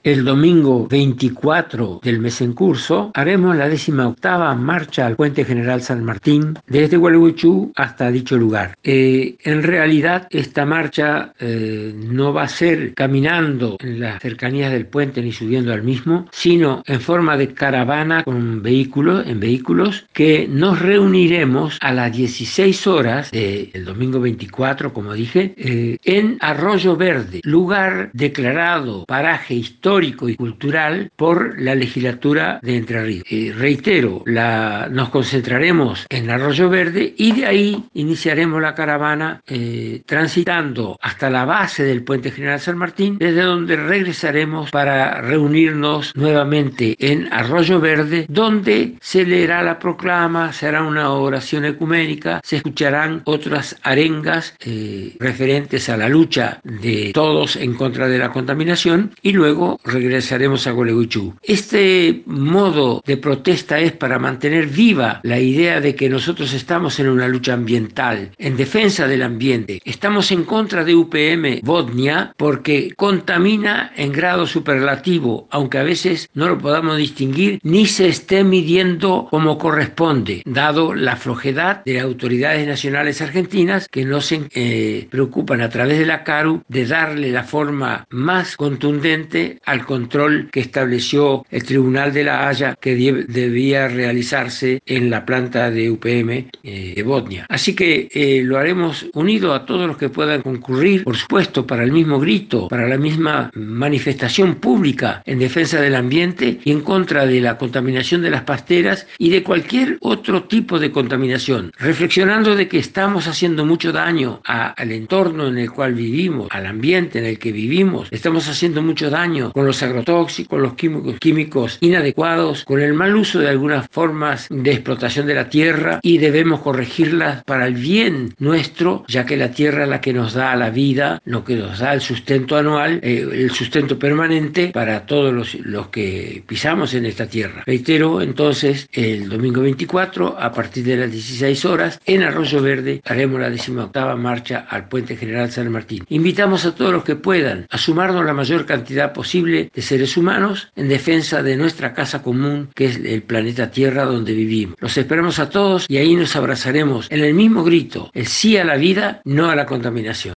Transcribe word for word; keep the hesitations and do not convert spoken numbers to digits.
El domingo veinticuatro del mes en curso haremos la décima octava marcha al Puente General San Martín desde Gualeguaychú hasta dicho lugar. Eh, en realidad esta marcha eh, no va a ser caminando en las cercanías del puente ni subiendo al mismo, sino en forma de caravana con vehículos, en vehículos que nos reuniremos a las dieciséis horas del domingo veinticuatro, como dije, eh, en Arroyo Verde, lugar declarado paraje histórico histórico y cultural por la legislatura de Entre Ríos. Eh, reitero, la, nos concentraremos en Arroyo Verde y de ahí iniciaremos la caravana eh, transitando hasta la base del Puente General San Martín, desde donde regresaremos para reunirnos nuevamente en Arroyo Verde, donde se leerá la proclama, se hará una oración ecuménica, se escucharán otras arengas eh, referentes a la lucha de todos en contra de la contaminación y luego regresaremos a Gualeguaychú. Este modo de protesta es para mantener viva la idea de que nosotros estamos en una lucha ambiental, en defensa del ambiente. Estamos en contra de U P M Bodnia porque contamina en grado superlativo, aunque a veces no lo podamos distinguir ni se esté midiendo como corresponde, dado la flojedad de autoridades nacionales argentinas que no se eh, preocupan a través de la CARU de darle la forma más contundente al control que estableció el Tribunal de la Haya que debía realizarse en la planta de U P M eh, de Bodnia. Así que eh, lo haremos unido a todos los que puedan concurrir, por supuesto, para el mismo grito, para la misma manifestación pública en defensa del ambiente y en contra de la contaminación de las pasteras y de cualquier otro tipo de contaminación, reflexionando de que estamos haciendo mucho daño a, al entorno en el cual vivimos, al ambiente en el que vivimos, estamos haciendo mucho daño con los agrotóxicos, los químicos, químicos inadecuados, con el mal uso de algunas formas de explotación de la tierra y debemos corregirlas para el bien nuestro, ya que la tierra es la que nos da la vida, lo que nos da el sustento anual, eh, el sustento permanente para todos los, los que pisamos en esta tierra. Reitero, entonces, el domingo veinticuatro, a partir de las dieciséis horas, en Arroyo Verde, haremos la decimoctava marcha al Puente General San Martín. Invitamos a todos los que puedan a sumarnos la mayor cantidad posible de seres humanos en defensa de nuestra casa común, que es el planeta Tierra donde vivimos. Los esperamos a todos y ahí nos abrazaremos en el mismo grito, el sí a la vida, no a la contaminación.